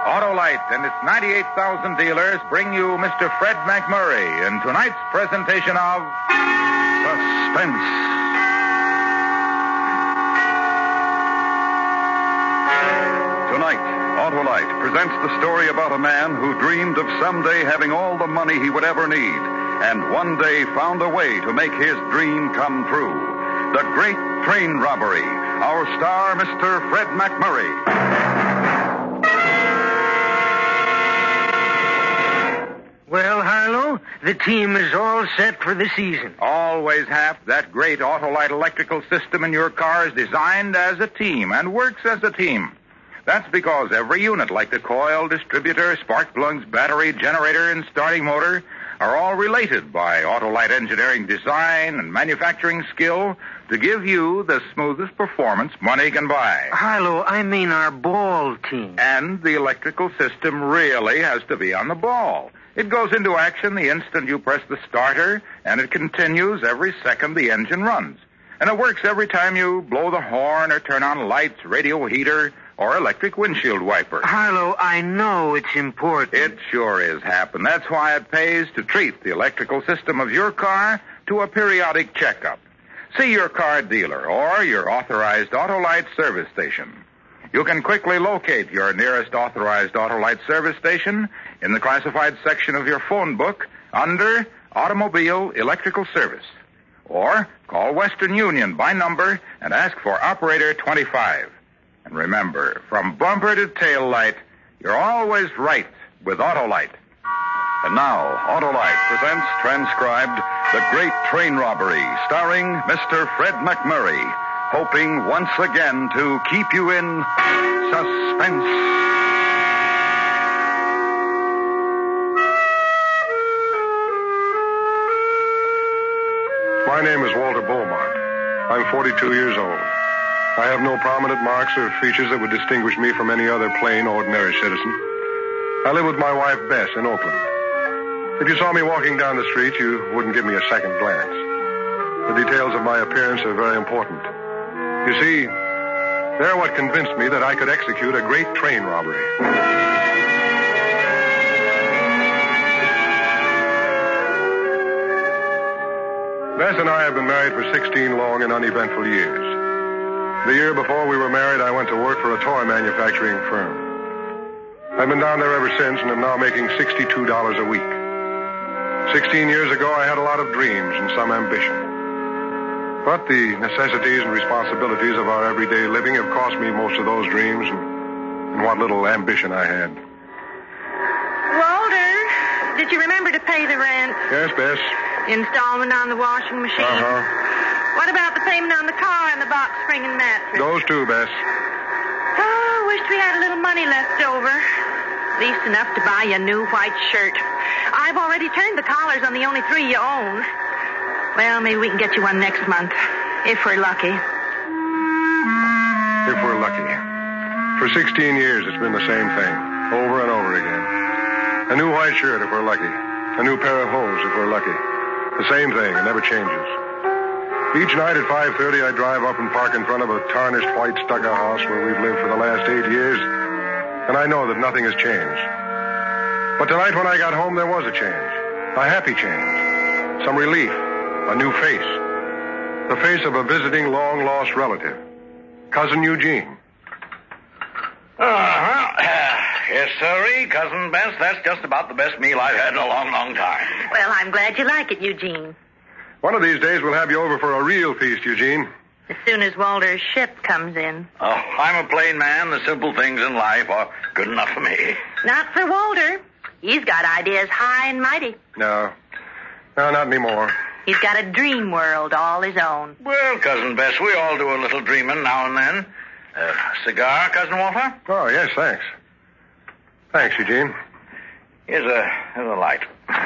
Autolite and its 98,000 dealers bring you Mr. Fred McMurray in tonight's presentation of Suspense. Tonight, Autolite presents the story about a man who dreamed of someday having all the money he would ever need, and one day found a way to make his dream come true. The Great Train Robbery. Our star, Mr. Fred McMurray. Well, Harlow, the team is all set for the season. Always Hap. That great Autolite electrical system in your car is designed as a team and works as a team. That's because every unit, like the coil, distributor, spark plugs, battery, generator, and starting motor, are all related by Autolite engineering design and manufacturing skill to give you the smoothest performance money can buy. Harlow, I mean our ball team. And the electrical system really has to be on the ball. It goes into action the instant you press the starter, and it continues every second the engine runs. And it works every time you blow the horn or turn on lights, radio heater, or electric windshield wiper. Harlow, I know it's important. It sure is, Hap, and that's why it pays to treat the electrical system of your car to a periodic checkup. See your car dealer or your authorized Autolite service station. You can quickly locate your nearest authorized Autolite service station in the classified section of your phone book under Automobile Electrical Service. Or call Western Union by number and ask for Operator 25. And remember, from bumper to tail light, you're always right with Autolite. And now, Autolite presents transcribed The Great Train Robbery, starring Mr. Fred McMurray, hoping once again to keep you in suspense. My name is Walter Beaumont. I'm 42 years old. I have no prominent marks or features that would distinguish me from any other plain, ordinary citizen. I live with my wife, Bess, in Oakland. If you saw me walking down the street, you wouldn't give me a second glance. The details of my appearance are very important. You see, they're what convinced me that I could execute a great train robbery. Bess and I have been married for 16 long and uneventful years. The year before we were married, I went to work for a toy manufacturing firm. I've been down there ever since and am now making $62 a week. 16 years ago, I had a lot of dreams and some ambition. But the necessities and responsibilities of our everyday living have cost me most of those dreams and what little ambition I had. Walter, did you remember to pay the rent? Yes, Bess. Installment on the washing machine? Uh-huh. What about the payment on the car and the box spring and mattress? Those two, Bess. Oh, wished we had a little money left over. At least enough to buy you a new white shirt. I've already turned the collars on the only 3 you own. Well, maybe we can get you one next month, if we're lucky. If we're lucky. For 16 years, it's been the same thing, over and over again. A new white shirt, if we're lucky. A new pair of hose, if we're lucky. The same thing, it never changes. Each night at 5:30, I drive up and park in front of a tarnished white stucco house where we've lived for the last 8 years, and I know that nothing has changed. But tonight when I got home, there was a change. A happy change. Some relief. A new face. The face of a visiting long-lost relative. Cousin Eugene. Yes, sirree, Cousin Bess. That's just about the best meal I've had in a long, long time. Well, I'm glad you like it, Eugene. One of these days we'll have you over for a real feast, Eugene. As soon as Walter's ship comes in. Oh, I'm a plain man. The simple things in life are good enough for me. Not for Walter. He's got ideas high and mighty. No, not anymore. He's got a dream world all his own. Well, Cousin Bess, we all do a little dreaming now and then. Cigar, Cousin Walter? Oh, yes, thanks. Thanks, Eugene. Here's a light.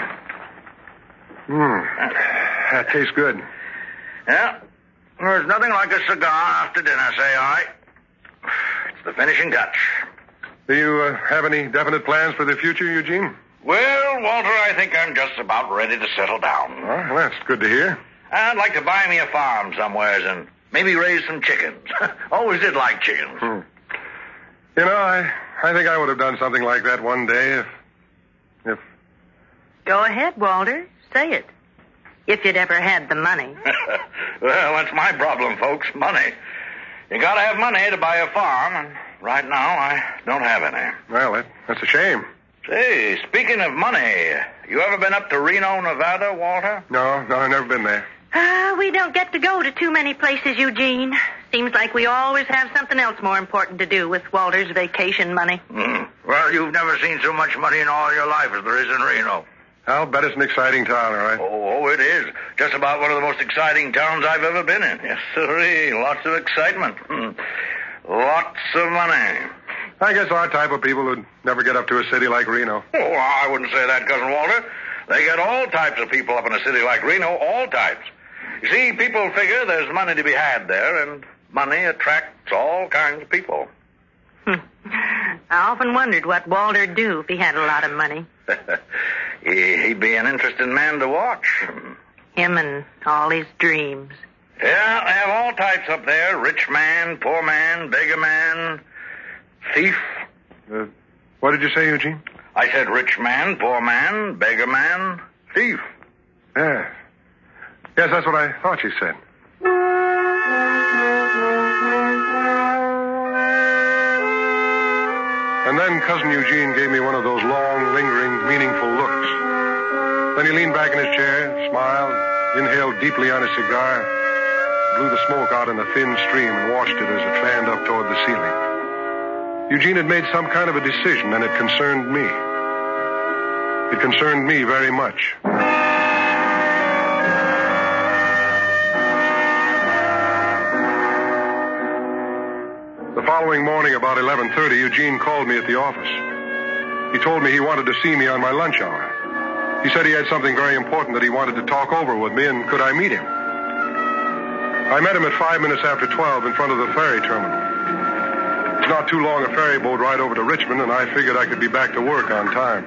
That tastes good. Yeah. There's nothing like a cigar after dinner, say I. It's the finishing touch. Do you have any definite plans for the future, Eugene? Well, Walter, I think I'm just about ready to settle down. Well, that's good to hear. I'd like to buy me a farm somewheres and maybe raise some chickens. Always did like chickens. You know, I think I would have done something like that one day if... Go ahead, Walter. Say it. If you'd ever had the money. Well, that's my problem, folks. Money. You gotta have money to buy a farm, and right now I don't have any. Well, that's a shame. Say, speaking of money, you ever been up to Reno, Nevada, Walter? No, I've never been there. We don't get to go to too many places, Eugene. Seems like we always have something else more important to do with Walter's vacation money. Well, you've never seen so much money in all your life as there is in Reno. I'll bet it's an exciting town, all right? Oh, it is. Just about one of the most exciting towns I've ever been in. Yes, sirree. Lots of excitement. Lots of money. I guess our type of people would never get up to a city like Reno. Oh, I wouldn't say that, Cousin Walter. They get all types of people up in a city like Reno, all types. You see, people figure there's money to be had there, and money attracts all kinds of people. I often wondered what Walter'd do if he had a lot of money. He'd be an interesting man to watch. Him and all his dreams. Yeah, they have all types up there. Rich man, poor man, beggar man, thief. What did you say, Eugene? I said rich man, poor man, beggar man, thief. Yeah. Yes, that's what I thought you said. And then Cousin Eugene gave me one of those long, lingering, meaningful looks. Then he leaned back in his chair, smiled, inhaled deeply on his cigar, blew the smoke out in a thin stream and watched it as it fanned up toward the ceiling. Eugene had made some kind of a decision, and it concerned me. It concerned me very much. The following morning, about 11:30, Eugene called me at the office. He told me he wanted to see me on my lunch hour. He said he had something very important that he wanted to talk over with me, and could I meet him? I met him at 5 minutes after 12 in front of the ferry terminal. It's not too long a ferry boat ride over to Richmond, and I figured I could be back to work on time.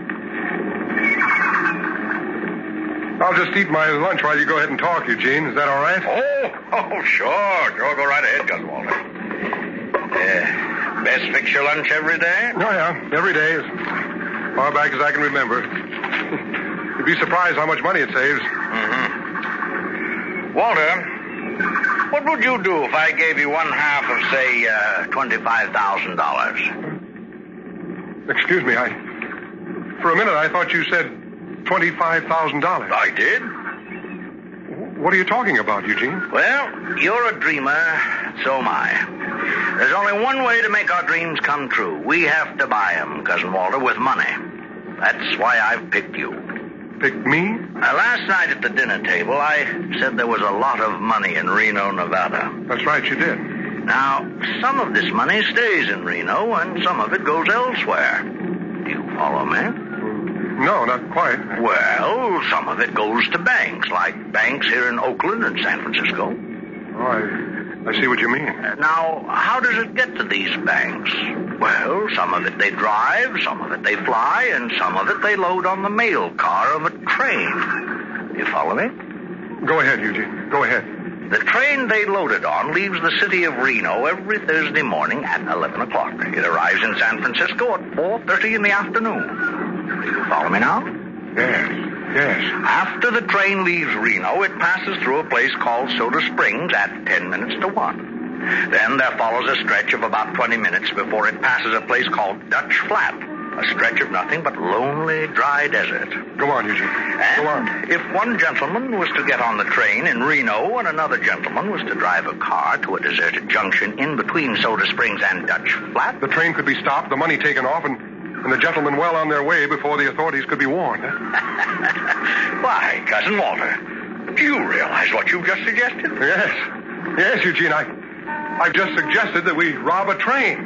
I'll just eat my lunch while you go ahead and talk, Eugene. Is that all right? Oh, sure. Sure, go right ahead, Cousin Walter. Best fix your lunch every day? Oh, yeah. Every day, as far back as I can remember. You'd be surprised how much money it saves. Mm-hmm. Walter, what would you do if I gave you one half of, say, $25,000? Excuse me, for a minute I thought you said $25,000. I did. What are you talking about, Eugene? Well, you're a dreamer, so am I. There's only one way to make our dreams come true. We have to buy them, Cousin Walter, with money. That's why I've picked you. Picked me? Last night at the dinner table, I said there was a lot of money in Reno, Nevada. That's right, you did. Now, some of this money stays in Reno, and some of it goes elsewhere. Do you follow me? No, not quite. Well, some of it goes to banks, like banks here in Oakland and San Francisco. Oh, I see what you mean. Now, how does it get to these banks? Well, some of it they drive, some of it they fly, and some of it they load on the mail car of a train. You follow me? Go ahead, Eugene. Go ahead. The train they loaded on leaves the city of Reno every Thursday morning at 11 o'clock. It arrives in San Francisco at 4:30 in the afternoon. Do you follow me now? Yes. After the train leaves Reno, it passes through a place called Soda Springs at 10 minutes to 1. Then there follows a stretch of about 20 minutes before it passes a place called Dutch Flat, a stretch of nothing but lonely, dry desert. Go on, Eugene. And go on. If one gentleman was to get on the train in Reno and another gentleman was to drive a car to a deserted junction in between Soda Springs and Dutch Flat... The train could be stopped, the money taken off, and the gentlemen well on their way before the authorities could be warned. Why, Cousin Walter, do you realize what you've just suggested? Yes, Eugene, I've just suggested that we rob a train.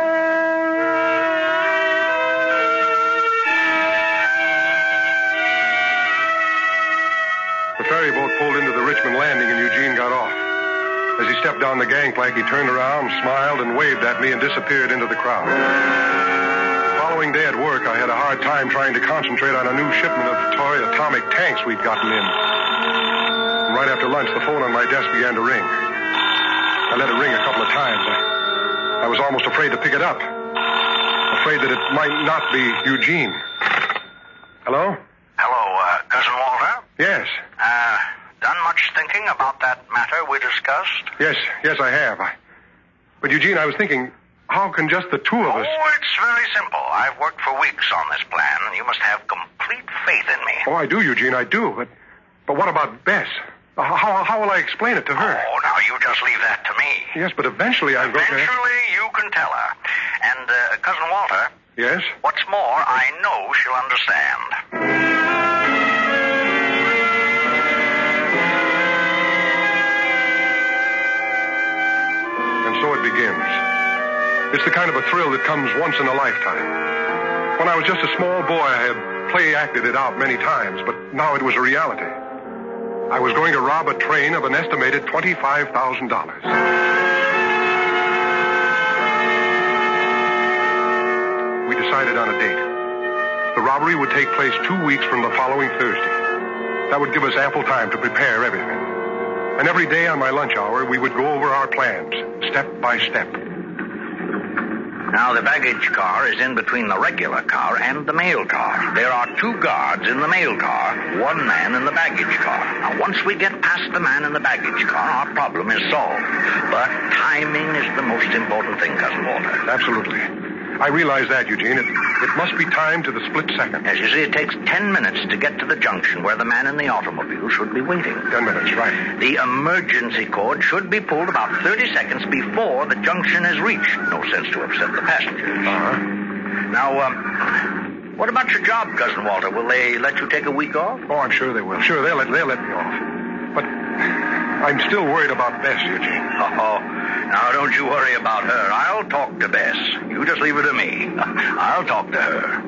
The ferry boat pulled into the Richmond landing and Eugene got off. As he stepped down the gangplank, he turned around, smiled, and waved at me and disappeared into the crowd. The following day at work, I had a hard time trying to concentrate on a new shipment of toy atomic tanks we'd gotten in. And right after lunch, the phone on my desk began to ring. I let it ring a couple of times. I was almost afraid to pick it up. afraid that it might not be Eugene. Hello? Hello, Cousin Walter. Yes. Done much thinking about that matter we discussed? Yes, I have. But, Eugene, I was thinking, how can just the two of us... Oh, it's very simple. I've worked for weeks on this plan, and you must have complete faith in me. Oh, I do, Eugene, I do. But what about Bess? How will I explain it to her? Oh, now you just leave that to me. Yes, but eventually I'm going to... Eventually you can tell her. And, Cousin Walter... Yes? What's more, I know she'll understand. And so it begins. It's the kind of a thrill that comes once in a lifetime. When I was just a small boy, I had play-acted it out many times, but now it was a reality. I was going to rob a train of an estimated $25,000. We decided on a date. The robbery would take place 2 weeks from the following Thursday. That would give us ample time to prepare everything. And every day on my lunch hour, we would go over our plans, step by step. Now, the baggage car is in between the regular car and the mail car. There are 2 guards in the mail car, 1 man in the baggage car. Now, once we get past the man in the baggage car, our problem is solved. But timing is the most important thing, Cousin Walter. Absolutely. I realize that, Eugene. It must be timed to the split second. As you see, it takes 10 minutes to get to the junction where the man in the automobile should be waiting. 10 minutes, right. The emergency cord should be pulled about 30 seconds before the junction is reached. No sense to upset the passengers. Uh-huh. Now, what about your job, Cousin Walter? Will they let you take a week off? Oh, I'm sure they will. Sure, they'll let me off. But I'm still worried about Bess, Eugene. Oh, now don't you worry about her. I'll talk to Bess. You just leave it to me. I'll talk to her.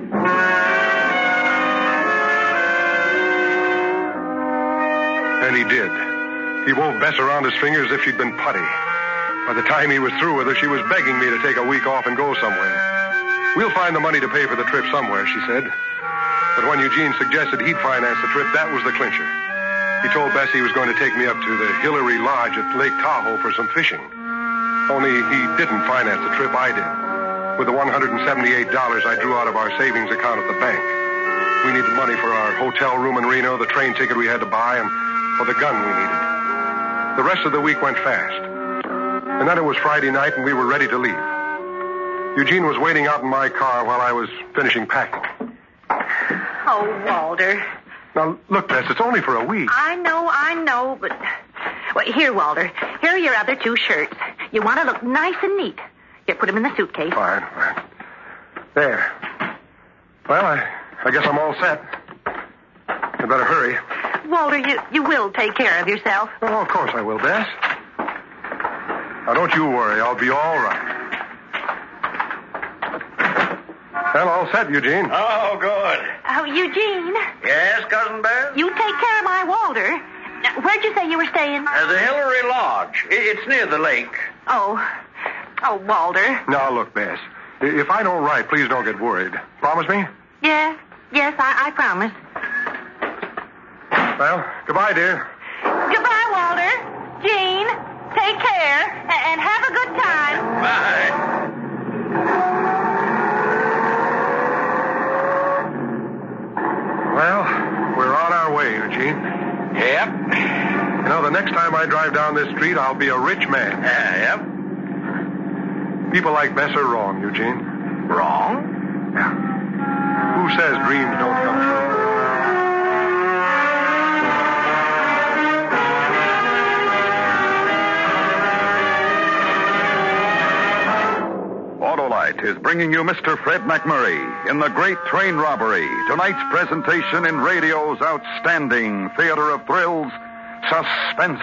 And he did. He wove Bess around his finger as if she'd been putty. By the time he was through with her, she was begging me to take a week off and go somewhere. We'll find the money to pay for the trip somewhere, she said. But when Eugene suggested he'd finance the trip, that was the clincher. He told Bess he was going to take me up to the Hillary Lodge at Lake Tahoe for some fishing. Only he didn't finance the trip, I did. With the $178 I drew out of our savings account at the bank. We needed money for our hotel room in Reno, the train ticket we had to buy, and for the gun we needed. The rest of the week went fast. And then it was Friday night, and we were ready to leave. Eugene was waiting out in my car while I was finishing packing. Oh, Walter. Now, look, Bess, it's only for a week. I know, but... Well, here, Walter. Here are your other 2 shirts. You want to look nice and neat. Here, put them in the suitcase. Fine. There. Well, I guess I'm all set. I'd better hurry. Walter, you will take care of yourself. Oh, of course I will, Bess. Now, don't you worry. I'll be all right. Well, all set, Eugene. Oh, good. Oh, Eugene. Yes, Cousin Bess? You take care of my Walter. Now, where'd you say you were staying? The Hillary Lodge. It's near the lake. Oh, Walter. Now, look, Bess. If I don't write, please don't get worried. Promise me? Yes, I promise. Well, goodbye, dear. Goodbye, Walter. Jean, take care, and have a good time. Bye. Well, we're on our way, Eugene. Yep. You know, the next time I drive down this street, I'll be a rich man. Yep. People like Bess are wrong, Eugene. Wrong? Yeah. Who says dreams don't come true? Autolite is bringing you Mr. Fred McMurray in The Great Train Robbery, tonight's presentation in radio's outstanding theater of thrills, Suspense.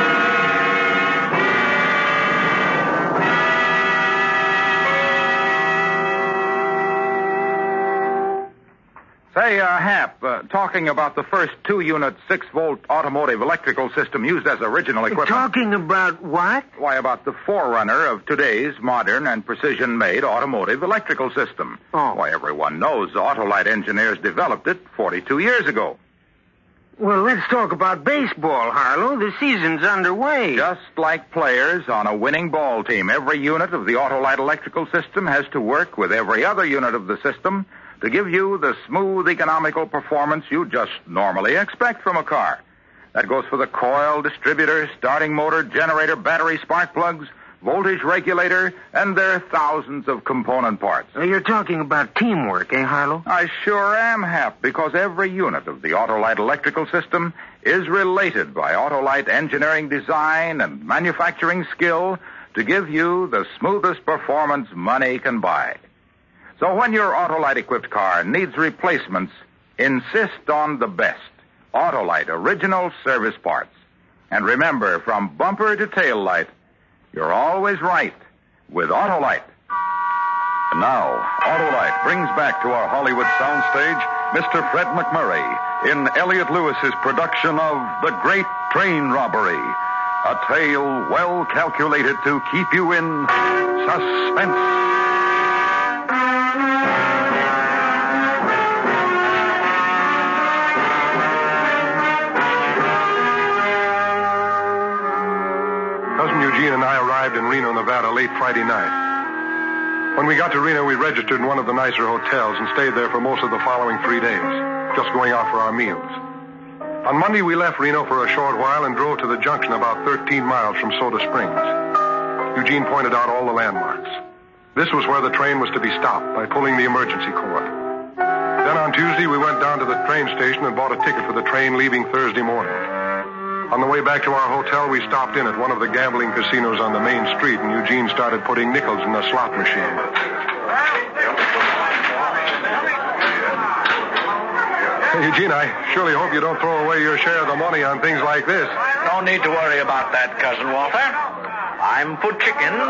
Say, Hap, talking about the first 2-unit 6-volt automotive electrical system used as original equipment. Talking about what? Why, about the forerunner of today's modern and precision-made automotive electrical system. Oh. Why, everyone knows Autolite engineers developed it 42 years ago. Well, let's talk about baseball, Harlow. The season's underway. Just like players on a winning ball team, every unit of the Autolite electrical system has to work with every other unit of the system to give you the smooth, economical performance you just normally expect from a car. That goes for the coil, distributor, starting motor, generator, battery, spark plugs, voltage regulator, and their thousands of component parts. You're talking about teamwork, eh, Harlow? I sure am, Hap, because every unit of the Autolite electrical system is related by Autolite engineering design and manufacturing skill to give you the smoothest performance money can buy. So when your Autolite-equipped car needs replacements, insist on the best Autolite original service parts. And remember, from bumper to tail light, you're always right with Autolite. And now, Autolite brings back to our Hollywood soundstage Mr. Fred McMurray in Elliot Lewis's production of The Great Train Robbery, a tale well calculated to keep you in suspense. Eugene and I arrived in Reno, Nevada late Friday night. When we got to Reno, we registered in one of the nicer hotels and stayed there for most of the following 3 days, just going out for our meals. On Monday, we left Reno for a short while and drove to the junction about 13 miles from Soda Springs. Eugene pointed out all the landmarks. This was where the train was to be stopped by pulling the emergency cord. Then on Tuesday, we went down to the train station and bought a ticket for the train leaving Thursday morning. On the way back to our hotel, we stopped in at one of the gambling casinos on the main street, and Eugene started putting nickels in the slot machine. Hey, Eugene, I surely hope you don't throw away your share of the money on things like this. No need to worry about that, Cousin Walter. I'm for chickens.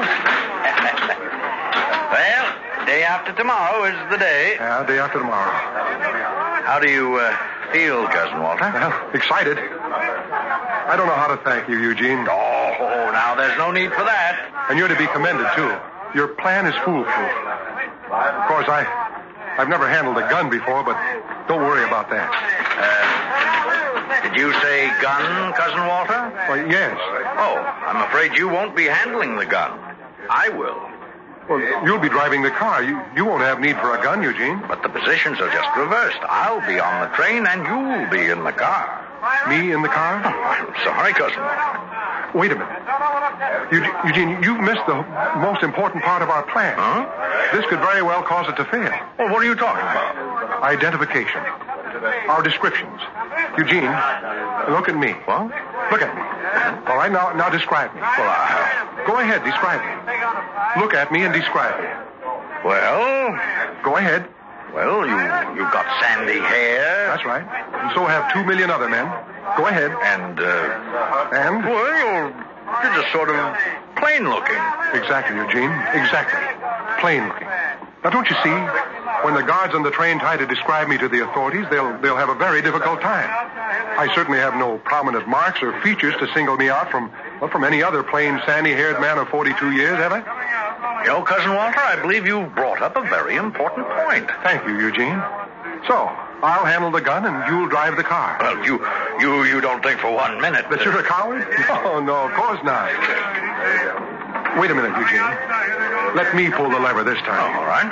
Well, day after tomorrow is the day. Yeah, day after tomorrow. How do you feel, Cousin Walter? Well, excited. I don't know how to thank you, Eugene. Oh, now there's no need for that. And you're to be commended, too. Your plan is foolproof. Of course, I've never handled a gun before, but don't worry about that. Did you say gun, Cousin Walter? Well, yes. Oh, I'm afraid you won't be handling the gun. I will. Well, you'll be driving the car. You won't have need for a gun, Eugene. But the positions are just reversed. I'll be on the train and you'll be in the car. Me in the car? Oh, I'm sorry, Cousin. Wait a minute. Eugene, you've missed the most important part of our plan. Huh? This could very well cause it to fail. Well, what are you talking about? Identification. Our descriptions. Eugene, look at me. What? Look at me. All right, now describe me. Well, Go ahead, describe me. Look at me and describe me. Well, Go ahead. well, you've got sandy hair. That's right. And so have 2 million other men. Go ahead. And, And? well, you're just sort of plain looking. Exactly, Eugene. Exactly. Plain looking. Now, don't you see? When the guards on the train try to describe me to the authorities, they'll have a very difficult time. I certainly have no prominent marks or features to single me out from any other plain, sandy-haired man of 42 years, have I? You know, Cousin Walter, I believe you've brought up a very important point. Thank you, Eugene. So, I'll handle the gun and you'll drive the car. Well, you don't think for 1 minute That you're a coward? No, of course not. Wait a minute, Eugene. Let me pull the lever this time. All right.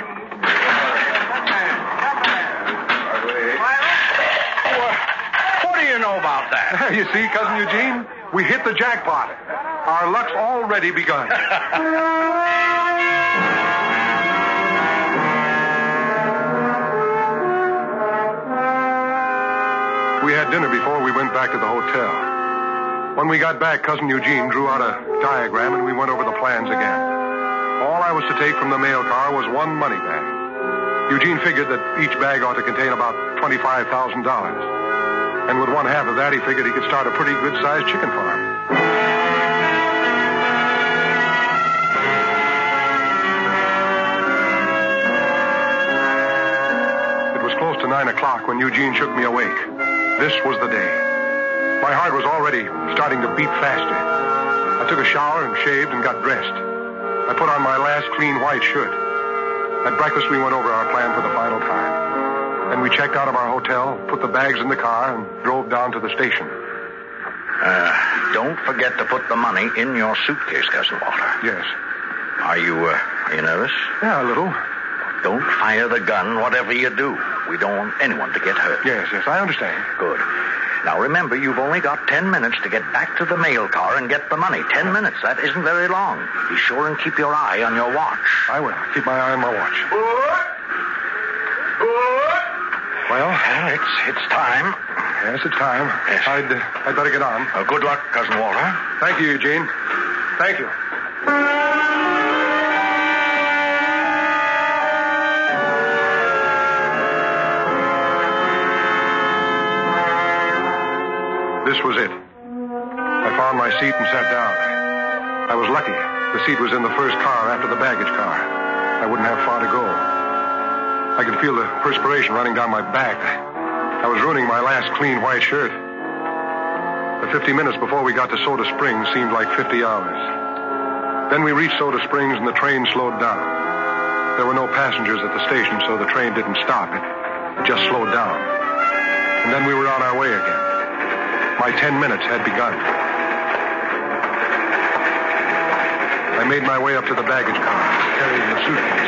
What do you know about that? You see, Cousin Eugene? We hit the jackpot. Our luck's already begun. We had dinner before we went back to the hotel. When we got back, Cousin Eugene drew out a diagram and we went over the plans again. All I was to take from the mail car was one money bag. Eugene figured that each bag ought to contain about $25,000. And with one half of that, he figured he could start a pretty good-sized chicken farm. It was close to 9 o'clock when Eugene shook me awake. This was the day. My heart was already starting to beat faster. I took a shower and shaved and got dressed. I put on my last clean white shirt. At breakfast, we went over our plan for the final time. Then we checked out of our hotel, put the bags in the car, and drove down to the station. Don't forget to put the money in your suitcase, Cousin Walter. Yes. Are you nervous? Yeah, a little. Don't fire the gun, whatever you do. We don't want anyone to get hurt. Yes, I understand. Good. Now, remember, you've only got 10 minutes to get back to the mail car and get the money. 10 minutes. That isn't very long. Be sure and keep your eye on your watch. I will. Keep my eye on my watch. Well, it's time. Yes, it's time. Yes. I'd better get on. Good luck, Cousin Walter. Thank you, Eugene. Thank you. This was it. I found my seat and sat down. I was lucky. The seat was in the first car after the baggage car. I wouldn't have far to go. I could feel the perspiration running down my back. I was ruining my last clean white shirt. The 50 minutes before we got to Soda Springs seemed like 50 hours. Then we reached Soda Springs and the train slowed down. There were no passengers at the station, so the train didn't stop. It just slowed down. And then we were on our way again. My 10 minutes had begun. I made my way up to the baggage car, carrying the suitcase.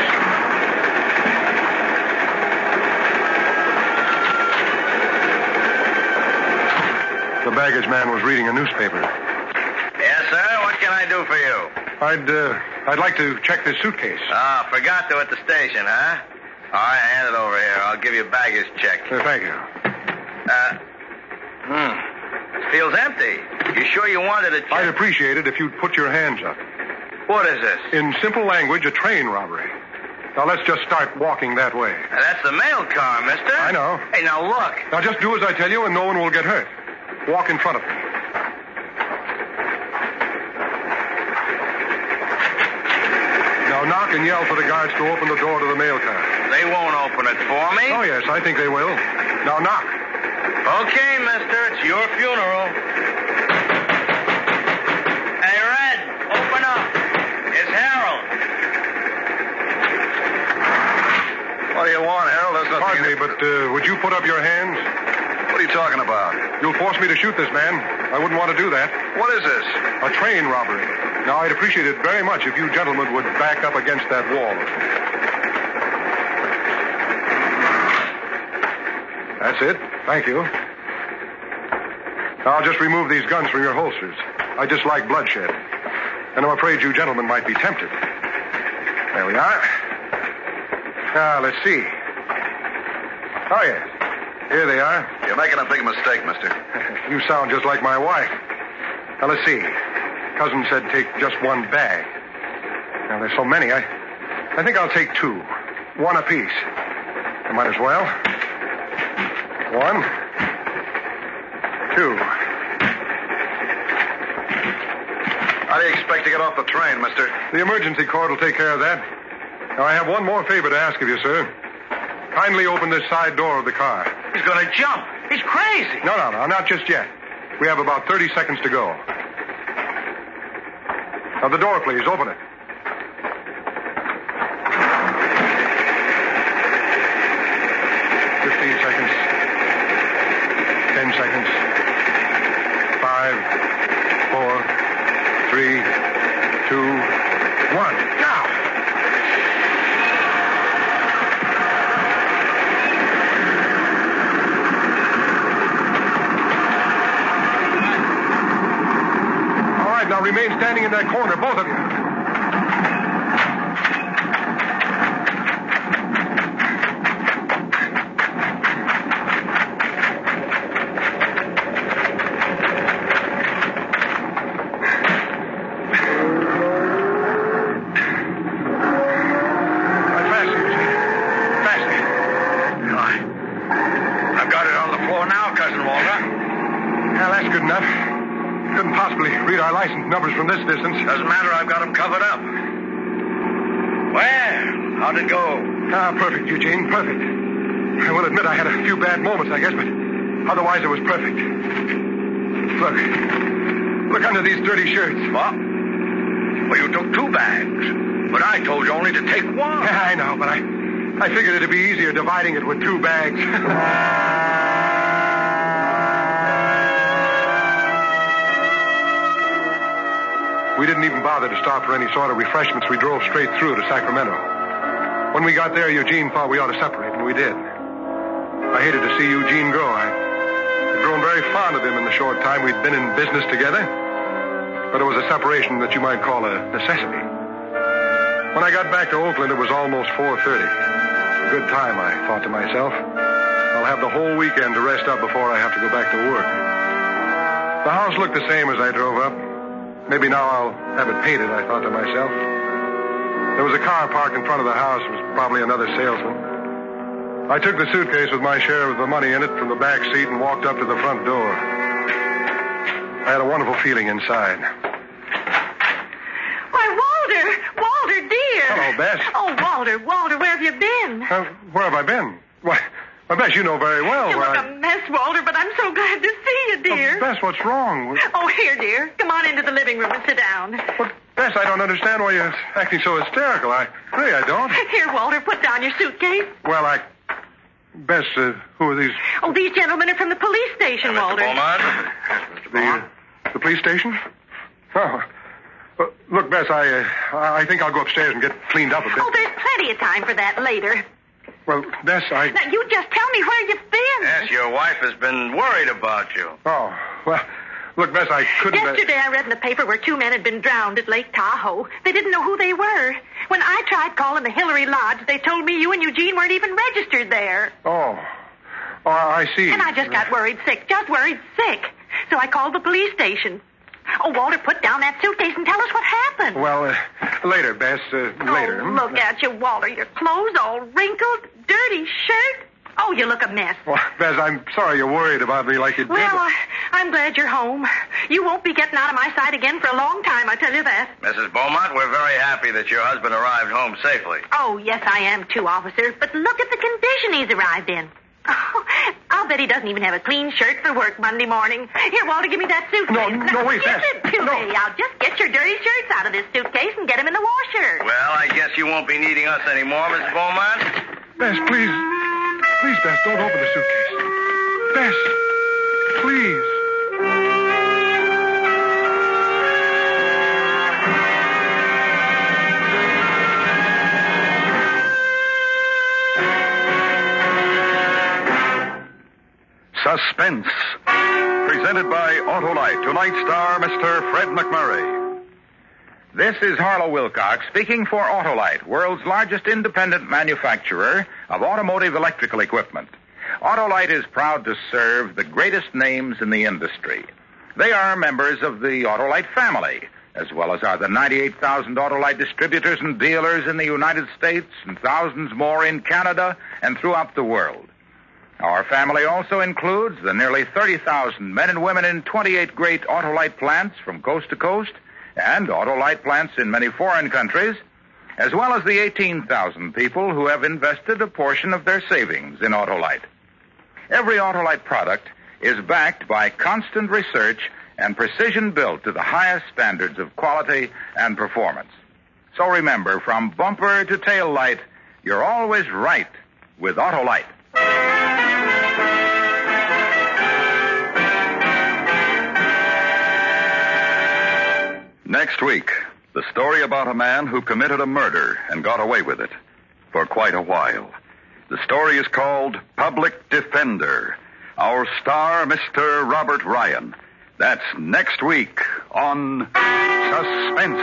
The baggage man was reading a newspaper. Yes, sir. What can I do for you? I'd like to check this suitcase. Forgot to at the station, huh? All right, hand it over here. I'll give you a baggage check. Thank you. Feels empty. You sure you wanted a check? I'd appreciate it if you'd put your hands up. What is this? In simple language, a train robbery. Now, let's just start walking that way. That's the mail car, mister. I know. Hey, now look. Now, just do as I tell you, and no one will get hurt. Walk in front of me. Now, knock and yell for the guards to open the door to the mail car. They won't open it for me. Oh, yes, I think they will. Now, knock. Okay, mister. It's your funeral. Hey, Red, open up. It's Harold. What do you want, Harold? There's nothing... Pardon me, but would you put up your hands? What are you talking about? You'll force me to shoot this man. I wouldn't want to do that. What is this? A train robbery. Now, I'd appreciate it very much if you gentlemen would back up against that wall. That's it. Thank you. Now, I'll just remove these guns from your holsters. I dislike bloodshed. And I'm afraid you gentlemen might be tempted. There we are. Now, let's see. Oh, yes. Here they are. You're making a big mistake, mister. You sound just like my wife. Now, let's see. Cousin said take just one bag. Now, there's so many, I think I'll take two. One apiece. I might as well. 1, 2. How do you expect to get off the train, mister? The emergency cord will take care of that. Now, I have one more favor to ask of you, sir. Kindly open this side door of the car. He's going to jump. He's crazy. No, not just yet. We have about 30 seconds to go. Now, the door, please. Open it. Seconds. 10 seconds. 5, 4, 3, 2, 1. Now! All right, now remain standing in that corner, both of you. Numbers from this distance. Doesn't matter. I've got them covered up. Well, how'd it go? Perfect, Eugene. Perfect. I will admit I had a few bad moments, I guess, but otherwise it was perfect. Look under these dirty shirts. What? Well, you took 2 bags. But I told you only to take 1. Yeah, I know, but I figured it'd be easier dividing it with 2 bags. We didn't even bother to stop for any sort of refreshments. We drove straight through to Sacramento. When we got there, Eugene thought we ought to separate, and we did. I hated to see Eugene go. I'd grown very fond of him in the short time we'd been in business together. But it was a separation that you might call a necessity. When I got back to Oakland, it was almost 4:30. A good time, I thought to myself. I'll have the whole weekend to rest up before I have to go back to work. The house looked the same as I drove up. Maybe now I'll have it painted, I thought to myself. There was a car parked in front of the house. It was probably another salesman. I took the suitcase with my share of the money in it from the back seat and walked up to the front door. I had a wonderful feeling inside. Why, Walter, dear. Hello, Bess. Oh, Walter, where have you been? Where have I been? Why, Bess, you know very well You where look a mess, Walter, but I'm so glad to see you, dear. Bess, what's wrong? Oh, here, dear. Come on into the living room and sit down. But, Bess, I don't understand why you're acting so hysterical. I don't. Here, Walter, put down your suitcase. Well, Bess, who are these? Oh, these gentlemen are from the police station, Walter. Beaumont? The police station? Oh. Well, look, Bess, I think I'll go upstairs and get cleaned up a bit. Oh, there's plenty of time for that later. Well, Bess, Now, you just tell me where you've been. Yes, your wife has been worried about you. Oh, well, look, Bess, I couldn't... Yesterday I read in the paper where 2 men had been drowned at Lake Tahoe. They didn't know who they were. When I tried calling the Hillary Lodge, they told me you and Eugene weren't even registered there. Oh, I see. And I just got worried sick. So I called the police station. Oh, Walter, put down that suitcase and tell us what happened. Well, later, Bess, later. Oh, look at you, Walter. Your clothes all wrinkled, dirty shirt. Oh, you look a mess. Well, Bess, I'm sorry you're worried about me like you did. Well, I'm glad you're home. You won't be getting out of my sight again for a long time, I tell you that. Mrs. Beaumont, we're very happy that your husband arrived home safely. Oh, yes, I am too, officer. But look at the condition he's arrived in. Oh, I'll bet he doesn't even have a clean shirt for work Monday morning. Here, Walter, give me that suitcase. No, wait, Give Bess. it to me. I'll just get your dirty shirts out of this suitcase and get them in the washer. Well, I guess you won't be needing us anymore, Mrs. Beaumont. Bess, please. Please, Bess, don't open the suitcase. Bess, please. Suspense. Presented by Autolite. Tonight's star, Mr. Fred McMurray. This is Harlow Wilcox speaking for Autolite, world's largest independent manufacturer of automotive electrical equipment. Autolite is proud to serve the greatest names in the industry. They are members of the Autolite family, as well as are the 98,000 Autolite distributors and dealers in the United States and thousands more in Canada and throughout the world. Our family also includes the nearly 30,000 men and women in 28 great Autolite plants from coast to coast and Autolite plants in many foreign countries, as well as the 18,000 people who have invested a portion of their savings in Autolite. Every Autolite product is backed by constant research and precision built to the highest standards of quality and performance. So remember, from bumper to tail light, you're always right with Autolite. Next week, the story about a man who committed a murder and got away with it for quite a while. The story is called Public Defender. Our star, Mr. Robert Ryan. That's next week on Suspense.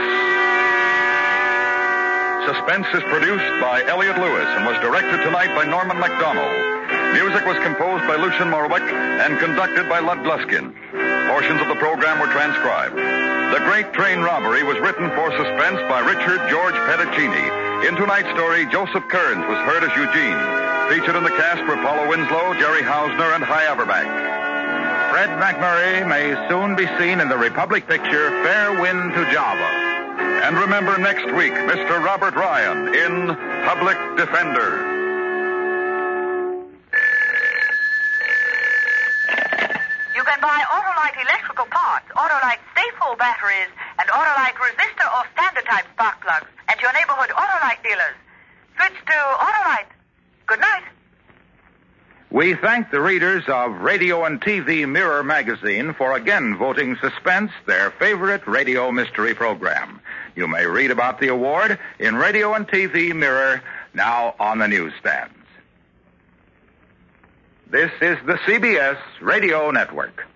Suspense is produced by Elliot Lewis and was directed tonight by Norman MacDonald. Music was composed by Lucien Morawick and conducted by Lud Gluskin. Portions of the program were transcribed. The Great Train Robbery was written for Suspense by Richard George Pettacini. In tonight's story, Joseph Kearns was heard as Eugene. Featured in the cast were Paula Winslow, Jerry Hausner, and Hy Averback. Fred McMurray may soon be seen in the Republic picture Fair Wind to Java. And remember next week, Mr. Robert Ryan in Public Defender. You can buy Autolite electrical parts, Autolite Stay-Full batteries, and Autolite resistor or standard type spark plugs at your neighborhood Autolite dealers. Switch to Autolite Good night. We thank the readers of Radio and TV Mirror magazine for again voting Suspense their favorite radio mystery program. You may read about the award in Radio and TV Mirror, now on the newsstands. This is the CBS Radio Network.